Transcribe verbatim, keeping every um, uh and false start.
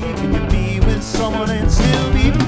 Can you be with someone and still be free?